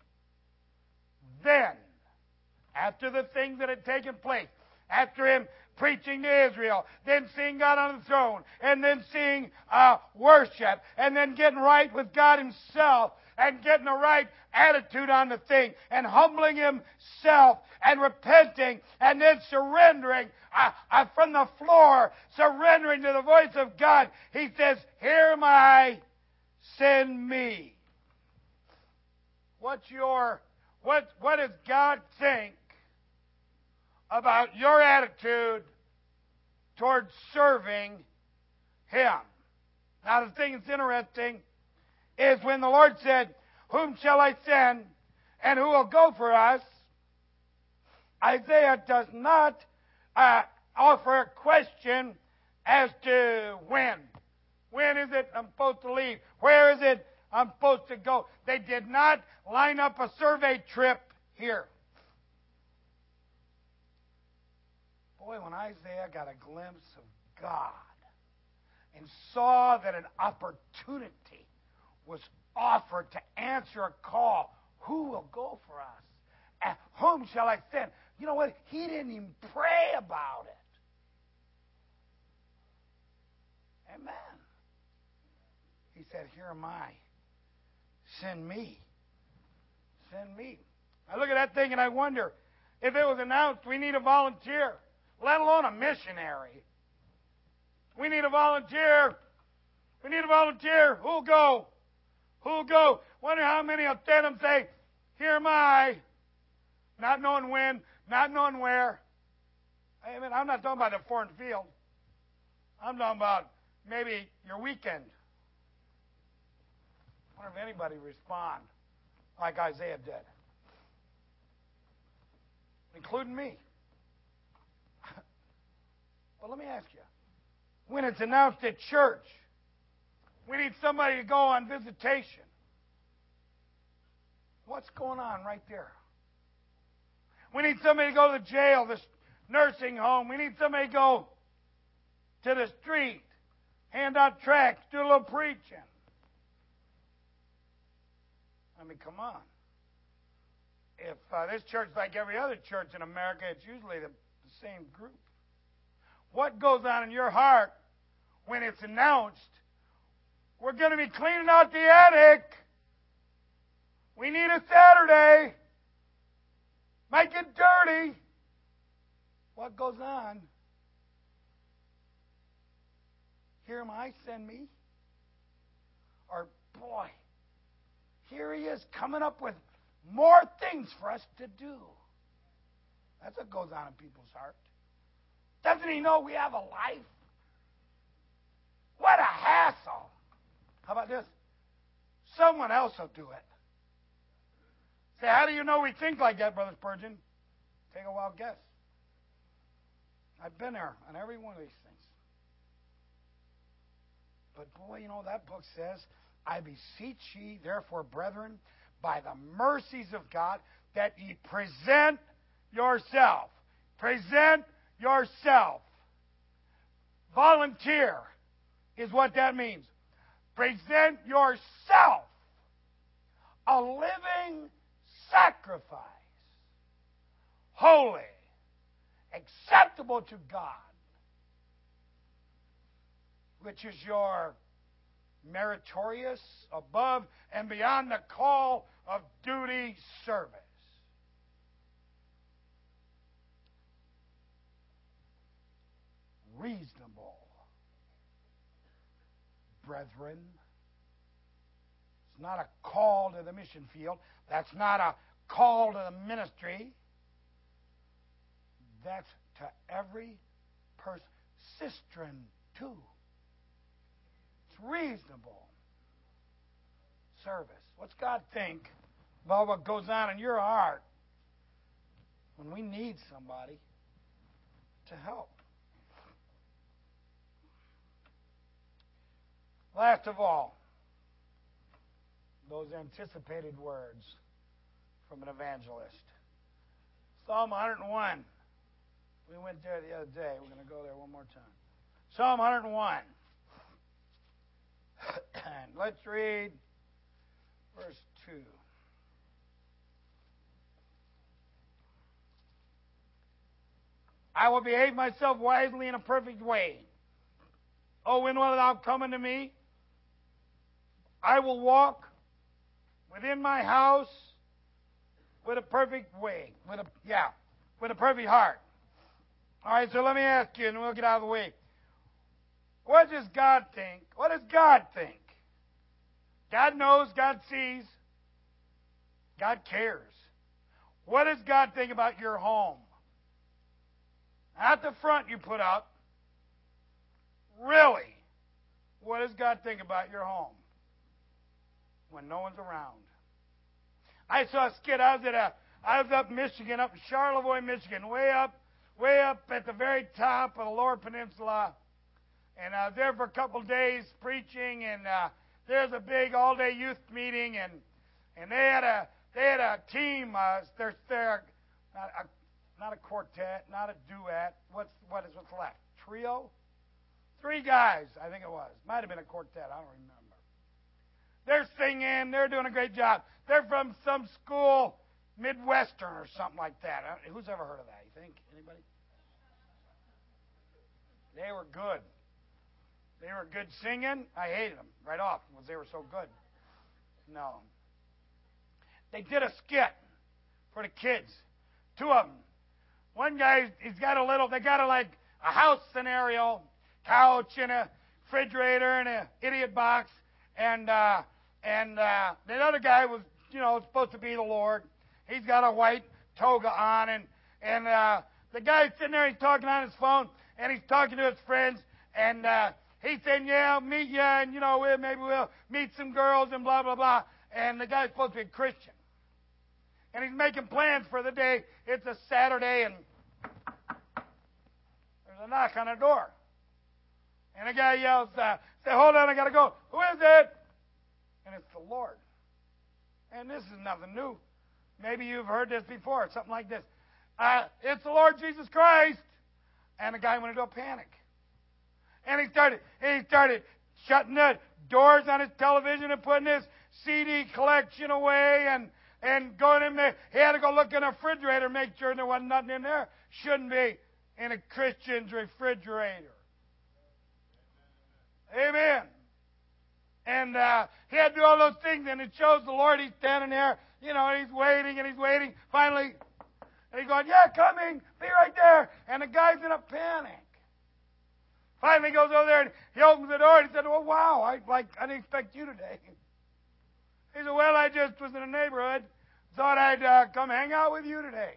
Then, after the things that had taken place, after Him preaching to Israel, then seeing God on the throne, and then seeing worship, and then getting right with God Himself, and getting the right attitude on the thing, and humbling Himself, and repenting, and then surrendering from the floor, surrendering to the voice of God. He says, here am I, send me. What does God think about your attitude towards serving Him? Now, the thing that's interesting is when the Lord said, whom shall I send and who will go for us? Isaiah does not offer a question as to when. When is it I'm supposed to leave? Where is it I'm supposed to go? They did not line up a survey trip here. Boy, when Isaiah got a glimpse of God and saw that an opportunity was offered to answer a call, who will go for us? And whom shall I send? You know what? He didn't even pray about it. Amen. He said, here am I. Send me. Send me. I look at that thing and I wonder if it was announced we need a volunteer, let alone a missionary. We need a volunteer. We need a volunteer. Who'll go? Who'll go? Wonder how many will stand and say, here am I. Not knowing when, not knowing where. Amen. I'm not talking about the foreign field. I'm talking about maybe your weekend. I wonder if anybody respond like Isaiah did. Including me. But let me ask you. When it's announced at church, we need somebody to go on visitation. What's going on right there? We need somebody to go to the jail, the nursing home. We need somebody to go to the street, hand out tracts, do a little preaching. I mean, come on. If this church is like every other church in America, it's usually the same group. What goes on in your heart when it's announced, we're going to be cleaning out the attic. We need a Saturday. Might get dirty. What goes on? Here am I, send me. Or, boy, here he is coming up with more things for us to do. That's what goes on in people's heart. Doesn't he know we have a life? What a hassle. How about this? Someone else will do it. Say, how do you know we think like that, Brother Spurgeon? Take a wild guess. I've been there on every one of these things. But boy, you know, that book says, I beseech ye, therefore, brethren, by the mercies of God, that ye present yourself. Present yourself. Volunteer is what that means. Present yourself a living sacrifice, holy, acceptable to God, which is your meritorious, above and beyond the call of duty service. Reasonable, brethren. It's not a call to the mission field. That's not a call to the ministry. That's to every person. Sistren, too. It's reasonable service. What's God think about what goes on in your heart when we need somebody to help? Last of all, those anticipated words from an evangelist. Psalm 101. We went there the other day. We're going to go there one more time. Psalm 101. Let's read verse 2. I will behave myself wisely in a perfect way. Oh, when wilt thou come unto me? I will walk within my house with a perfect way. With a perfect heart. All right, so let me ask you, and we'll get out of the way. What does God think? What does God think? God knows, God sees, God cares. What does God think about your home? Not the front you put up. Really, what does God think about your home when no one's around? I saw a skit. I was up in Michigan, up in Charlevoix, Michigan, way up at the very top of the Lower Peninsula. And I was there for a couple of days preaching, and there's a big all-day youth meeting, and they had a team. not a quartet, not a duet. What's left? Trio? 3 guys, I think it was. Might have been a quartet, I don't remember. They're singing, they're doing a great job. They're from some school, Midwestern or something like that. Who's ever heard of that, you think? Anybody? They were good. They were good singing. I hated them right off because they were so good. No. They did a skit for the kids. 2 of them. One guy, they got a house scenario, couch and a refrigerator and an idiot box. And the other guy was, supposed to be the Lord. He's got a white toga on. And the guy's sitting there, he's talking on his phone, and he's talking to his friends. And he's saying, yeah, I'll meet you, and, maybe we'll meet some girls and blah, blah, blah. And the guy's supposed to be a Christian. And he's making plans for the day. It's a Saturday, and there's a knock on the door. And the guy yells, say, hold on, I got to go. Who is it? And it's the Lord. And this is nothing new. Maybe you've heard this before, something like this. It's the Lord Jesus Christ. And the guy went into a panic. And he started shutting the doors on his television and putting his CD collection away and going in there. He had to go look in the refrigerator, make sure there wasn't nothing in there. Shouldn't be in a Christian's refrigerator. Amen. And he had to do all those things, and it shows the Lord. He's standing there, and he's waiting. Finally, and he's going, yeah, coming, be right there. And the guy's in a panic. Finally, he goes over there, and he opens the door, and he said, well, wow, I didn't expect you today. He said, well, I just was in the neighborhood, thought I'd come hang out with you today.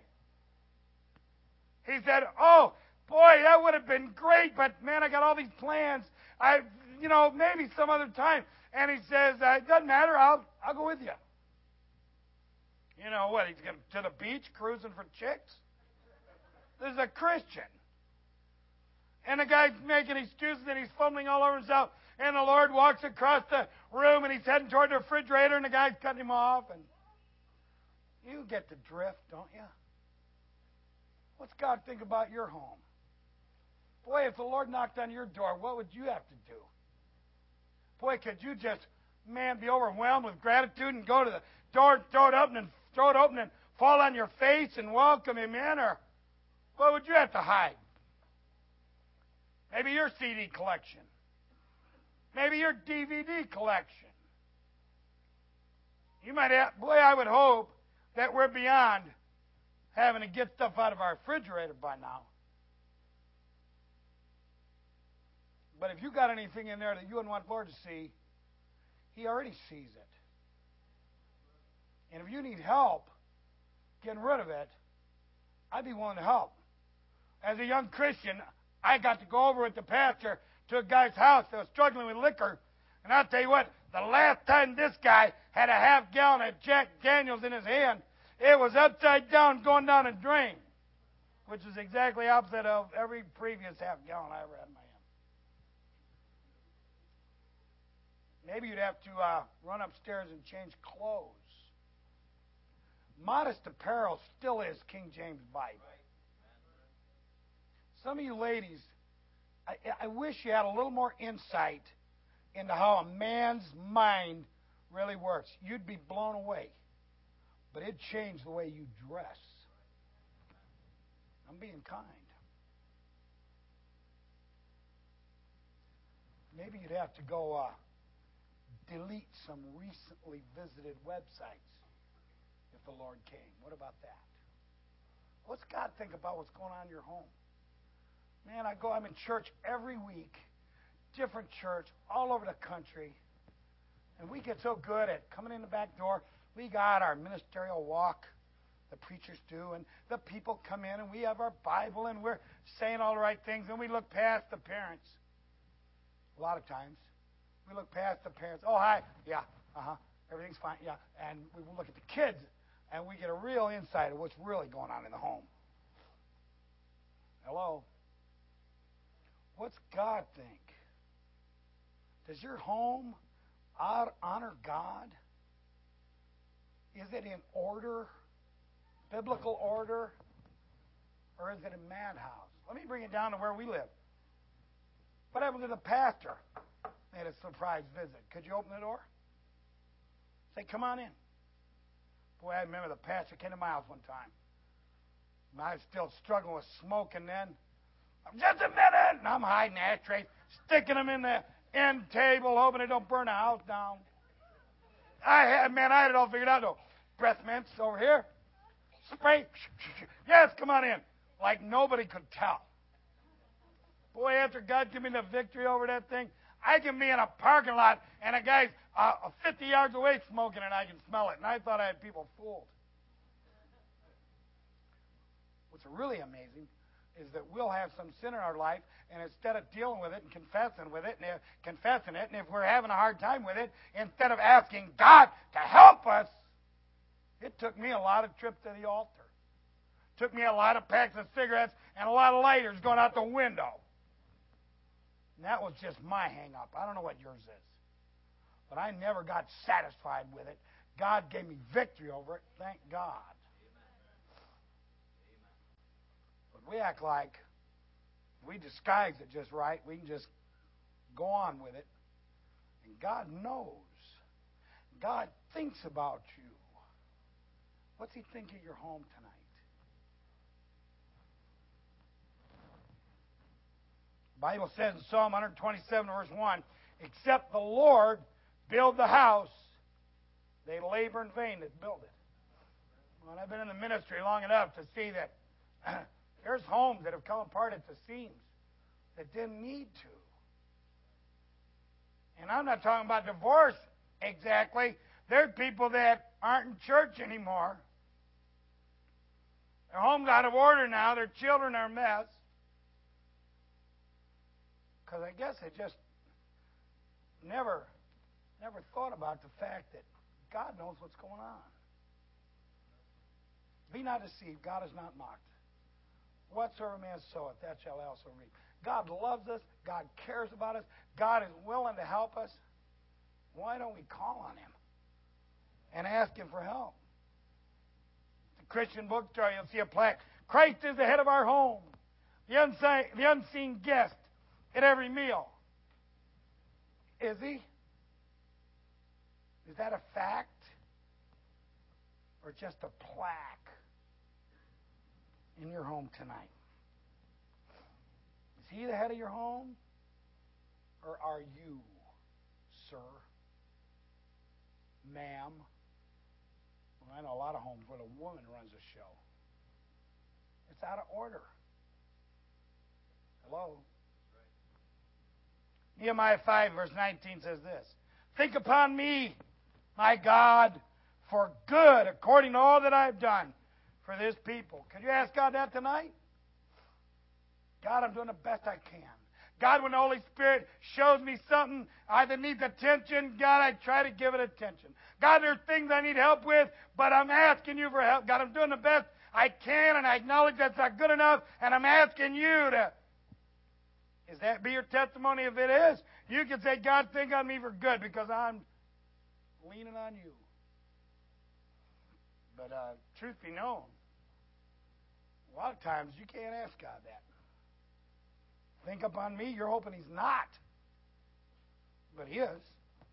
He said, oh, boy, that would have been great, but, man, I got all these plans. Maybe some other time. And he says, it doesn't matter, I'll go with you. You know what, he's going to the beach cruising for chicks? This is a Christian. And the guy's making excuses and he's fumbling all over himself. And the Lord walks across the room and he's heading toward the refrigerator and the guy's cutting him off. And you get the drift, don't you? What's God think about your home? Boy, if the Lord knocked on your door, what would you have to do? Boy, could you just, be overwhelmed with gratitude and go to the door, throw it open and fall on your face and welcome him in? Or what would you have to hide? Maybe your CD collection. Maybe your DVD collection. You might have, boy, I would hope that we're beyond having to get stuff out of our refrigerator by now. But if you got anything in there that you wouldn't want the Lord to see, He already sees it. And if you need help getting rid of it, I'd be willing to help. As a young Christian, I got to go over with the pastor to a guy's house that was struggling with liquor. And I'll tell you what, the last time this guy had a half-gallon of Jack Daniels in his hand, it was upside down going down a drain, which is exactly opposite of every previous half-gallon I ever had in my hand. Maybe you'd have to run upstairs and change clothes. Modest apparel still is King James Bible. Some of you ladies, I wish you had a little more insight into how a man's mind really works. You'd be blown away. But it'd change the way you dress. I'm being kind. Maybe you'd have to go delete some recently visited websites if the Lord came. What about that? What's God think about what's going on in your home? Man, I'm in church every week, different church, all over the country, and we get so good at coming in the back door. We got our ministerial walk, the preachers do, and the people come in, and we have our Bible, and we're saying all the right things, and we look past the parents. A lot of times. We look past the parents. Oh, hi. Yeah. Everything's fine. Yeah. And we will look at the kids, and we get a real insight of what's really going on in the home. Hello? What's God think? Does your home honor God? Is it in order? Biblical order? Or is it a madhouse? Let me bring it down to where we live. What happened to the pastor? They had a surprise visit. Could you open the door? Say, come on in. Boy, I remember the pastor came to my house one time. And I was still struggling with smoking then. Just a minute! And I'm hiding ashtrays, sticking them in the end table, hoping it don't burn the house down. I had it all figured out, though. Breath mints over here. Spray. Yes, come on in. Like nobody could tell. Boy, after God gave me the victory over that thing, I can be in a parking lot and a guy's 50 yards away smoking and I can smell it. And I thought I had people fooled. What's really amazing is that we'll have some sin in our life, and instead of dealing with it and confessing it, and if we're having a hard time with it, instead of asking God to help us, it took me a lot of trips to the altar. It took me a lot of packs of cigarettes and a lot of lighters going out the window. And that was just my hang-up. I don't know what yours is. But I never got satisfied with it. God gave me victory over it. Thank God. We act like if we disguise it just right, we can just go on with it. And God knows. God thinks about you. What's He think of your home tonight? The Bible says in Psalm 127, verse 1, except the Lord build the house, they labor in vain that build it. Well, I've been in the ministry long enough to see that there's homes that have come apart at the seams that didn't need to. And I'm not talking about divorce exactly. There's people that aren't in church anymore. Their home's out of order now. Their children are a mess. Because I guess they just never thought about the fact that God knows what's going on. Be not deceived. God is not mocked. Whatsoever man soweth, that shall also reap. God loves us. God cares about us. God is willing to help us. Why don't we call on Him and ask Him for help? The Christian bookstore, you'll see a plaque. Christ is the head of our home, the unseen guest at every meal. Is He? Is that a fact? Or just a plaque in your home tonight? Is He the head of your home? Or are you, sir, ma'am? Well, I know a lot of homes where the woman runs the show. It's out of order. Hello? Nehemiah 5, verse 19 says this. Think upon me, my God, for good, according to all that I have done for this people. Could you ask God that tonight? God, I'm doing the best I can. God, when the Holy Spirit shows me something that needs attention, God, I try to give it attention. God, there's things I need help with, but I'm asking you for help. God, I'm doing the best I can, and I acknowledge that's not good enough, and I'm asking you to... Is that be your testimony? If it is, you can say, God, think on me for good, because I'm leaning on you. But truth be known, a lot of times you can't ask God that. Think upon me, you're hoping He's not. But He is.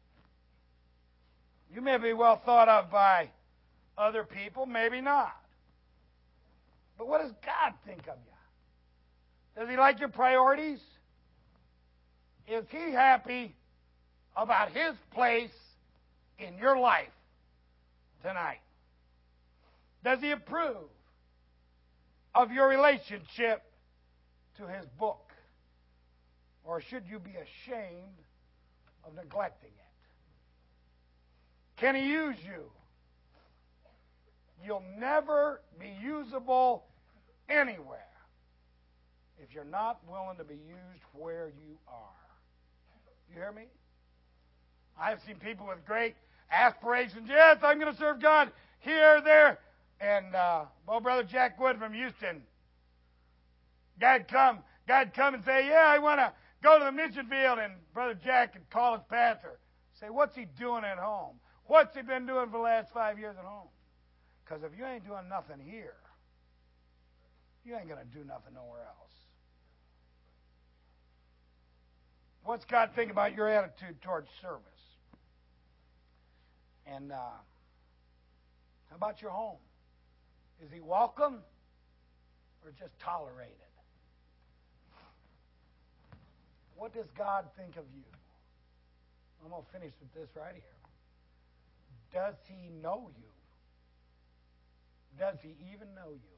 You may be well thought of by other people, maybe not. But what does God think of you? Does He like your priorities? Is He happy about His place in your life tonight? Does He approve of your relationship to His book? Or should you be ashamed of neglecting it? Can He use you? You'll never be usable anywhere if you're not willing to be used where you are. You hear me? I've seen people with great aspirations. Yes, I'm going to serve God here, there. And, Brother Jack Wood from Houston, God'd come and say, yeah, I want to go to the mission field. And Brother Jack would call his pastor, say, what's he doing at home? What's he been doing for the last 5 years at home? Because if you ain't doing nothing here, you ain't going to do nothing nowhere else. What's God think about your attitude towards service? And how about your home? Is He welcome or just tolerated? What does God think of you? I'm going to finish with this right here. Does He know you? Does He even know you?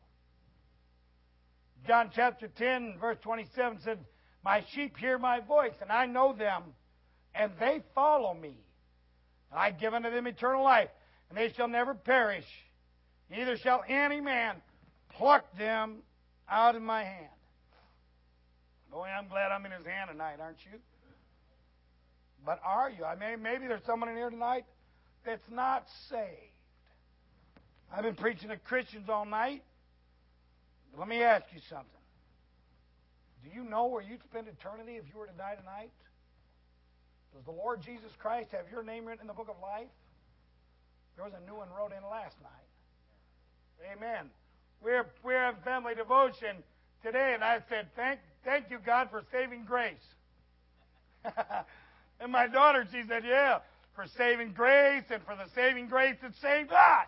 John chapter 10, verse 27 said, my sheep hear my voice, and I know them, and they follow me. And I give unto them eternal life, and they shall never perish, neither shall any man pluck them out of my hand. Boy, I'm glad I'm in His hand tonight, aren't you? But are you? I mean, maybe there's someone in here tonight that's not saved. I've been preaching to Christians all night. Let me ask you something. Do you know where you'd spend eternity if you were to die tonight? Does the Lord Jesus Christ have your name written in the book of life? There was a new one wrote in last night. Amen. We're having family devotion today, and I said, thank you, God, for saving grace. And my daughter, she said, yeah, for saving grace and for the saving grace that saved us.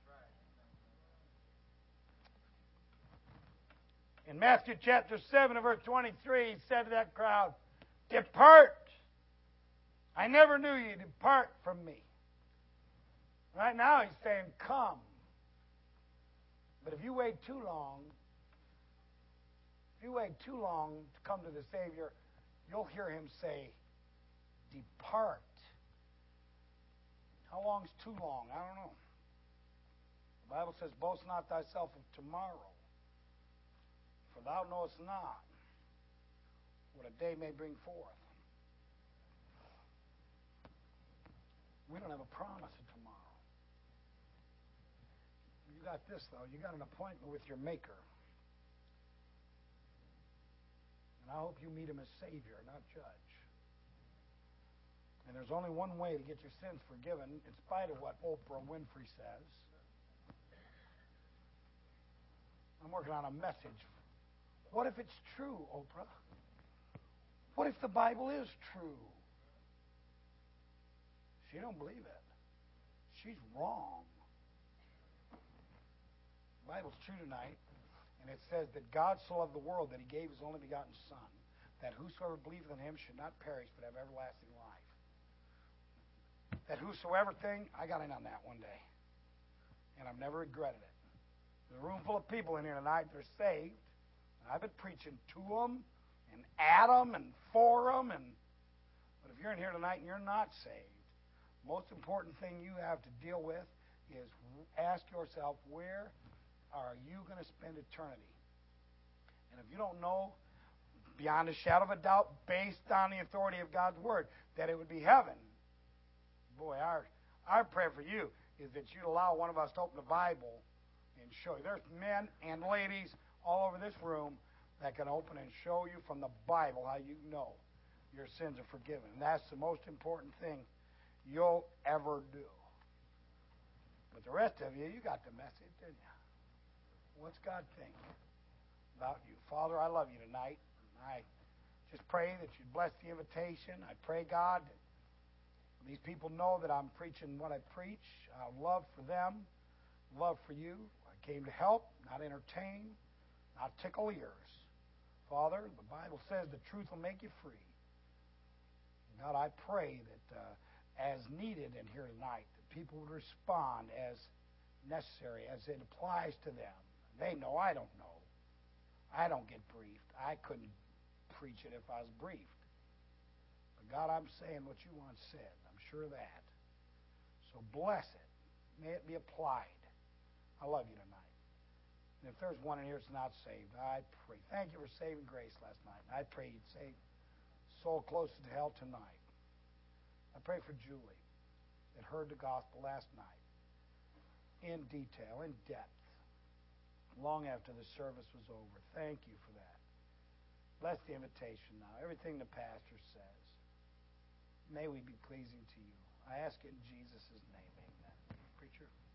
In Matthew chapter 7 and verse 23, He said to that crowd, depart. I never knew you. Depart from me. Right now He's saying, come. But if you wait too long to come to the Savior, you'll hear Him say, depart. How long's too long? I don't know. The Bible says, boast not thyself of tomorrow, for thou knowest not what a day may bring forth. We don't have a promise of tomorrow. You got this, though. You got an appointment with your Maker. And I hope you meet Him as Savior, not Judge. And there's only one way to get your sins forgiven, in spite of what Oprah Winfrey says. I'm working on a message. What if it's true, Oprah? What if the Bible is true? She don't believe it. She's wrong. The Bible's true tonight, and it says that God so loved the world that He gave His only begotten Son, that whosoever believeth in Him should not perish but have everlasting life. That whosoever thing, I got in on that one day, and I've never regretted it. There's a room full of people in here tonight that are saved, and I've been preaching to them and at them and for them. But if you're in here tonight and you're not saved, most important thing you have to deal with is ask yourself, where are you going to spend eternity? And if you don't know, beyond a shadow of a doubt, based on the authority of God's Word, that it would be heaven, boy, our prayer for you is that you'd allow one of us to open the Bible and show you. There's men and ladies all over this room that can open and show you from the Bible how you know your sins are forgiven. And that's the most important thing you'll ever do. But the rest of you got the message, didn't you? What's God think about you? Father, I love you tonight. I just pray that you'd bless the invitation. I pray, God, that these people know that I'm preaching what I preach. Love for them, love for you. I came to help, not entertain, not tickle ears. Father, the Bible says the truth will make you free. God, I pray that as needed in here tonight, that people would respond as necessary, as it applies to them. They know I don't know. I don't get briefed. I couldn't preach it if I was briefed. But God, I'm saying what you once said. I'm sure of that. So bless it. May it be applied. I love you tonight. And if there's one in here that's not saved, I pray. Thank you for saving grace last night. I pray you'd save soul closer to hell tonight. I pray for Julie that heard the gospel last night in detail, in depth, long after the service was over. Thank you for that. Bless the invitation now. Everything the pastor says, may we be pleasing to you. I ask it in Jesus' name. Amen. Preacher.